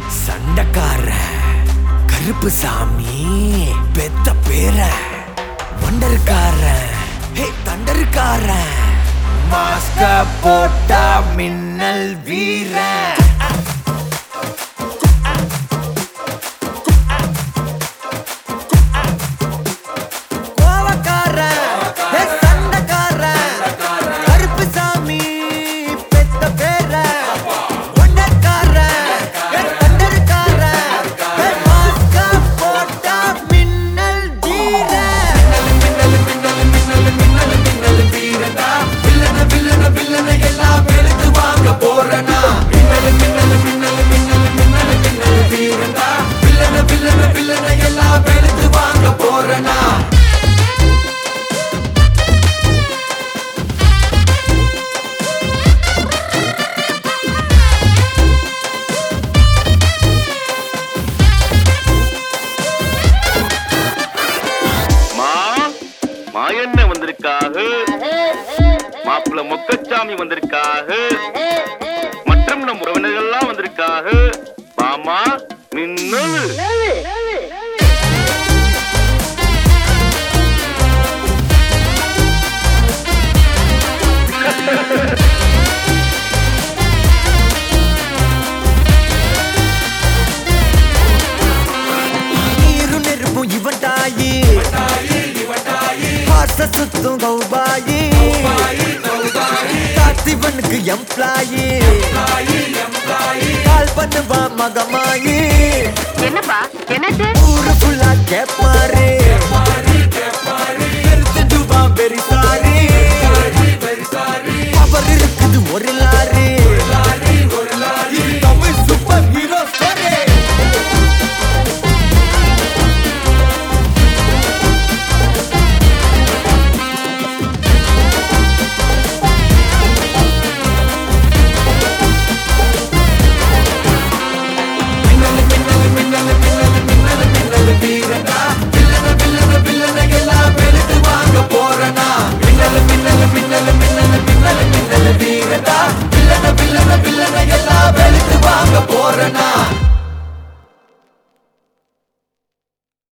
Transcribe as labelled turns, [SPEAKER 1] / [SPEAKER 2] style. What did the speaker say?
[SPEAKER 1] சண்டக்கார கருப்பு சாமி பெத்த பேர வண்டர்கார தண்டர்கார மாஸ்க போட்டா மின்னல் வீர
[SPEAKER 2] மாயண்ண வந்திருக்காக, மாப்பிள்ள மொக்கச்சாமி வந்திருக்காக, மற்றும் நம் உறவினர்கள்லாம் வந்திருக்காக. மாமா மின்னல்
[SPEAKER 1] நீரு நெருப்பும் இவன் தாயி சுத்தும் கௌபாயி காத்திவனுக்கு எம்ப்ளாயி கால் பண்ணுவா மகமாயி
[SPEAKER 3] என்னப்பா என்னது
[SPEAKER 1] ஊரு ஃபுல்லா கேப்பாரு